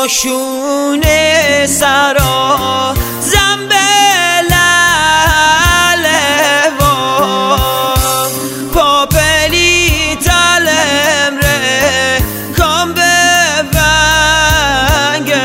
آشون سرا زنبلل و پاپلی تلم ره کام به ونگ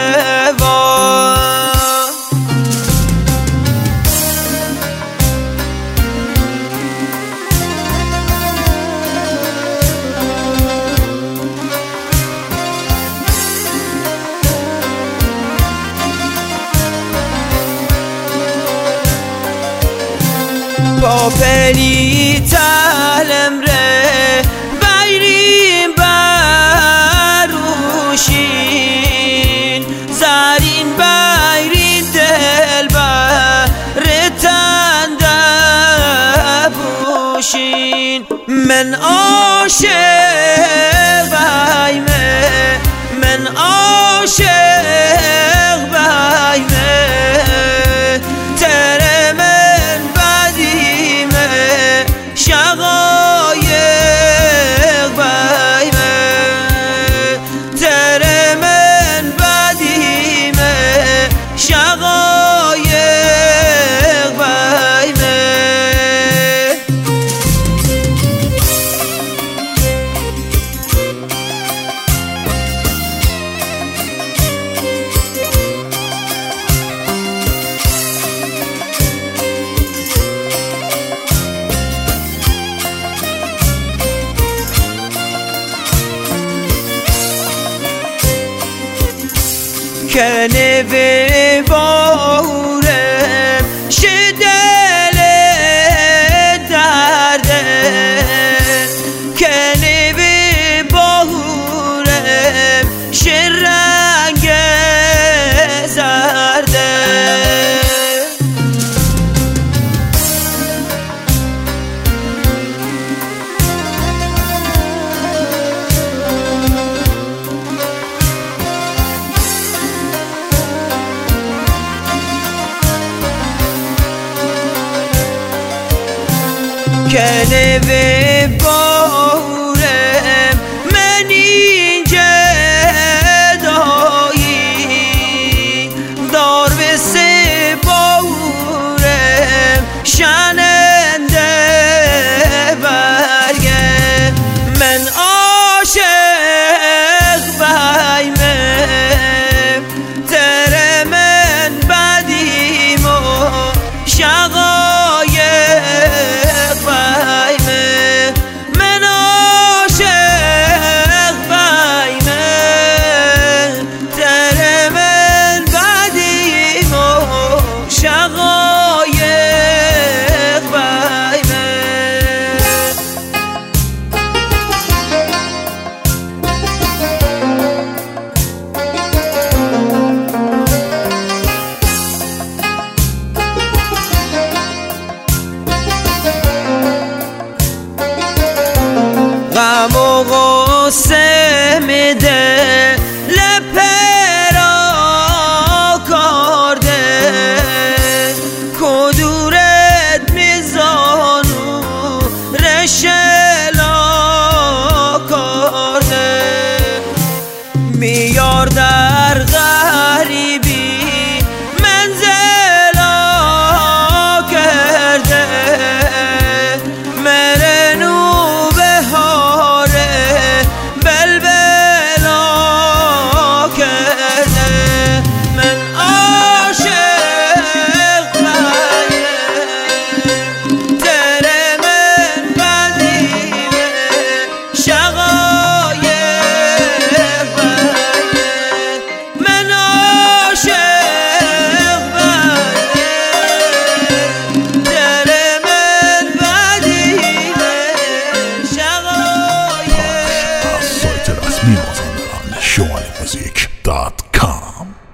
پاپلی تلم ره بیریم بروشین زرین بیرین دل بر تنده بوشین من عاشق بیمه من عاشق بیمه تره من بدیمه شقایق بیمه تره من بدیمه شقایق بیمه کنه به بارم شدل درده کنه به بارم شرنگ زرده کنه به بارم من اینجا دایی دار به سه بارم شننده برگه من عاشق بیمه تره من بدیم و شقایق من عاشق بیمه تره من بدیم و شقایق بیمه غم و غصه میده لپرا کرده کدورت میزانو رشلا کرده میار در غریبی منزلا کرده مرنو Mimozandaran, showalimuzik.com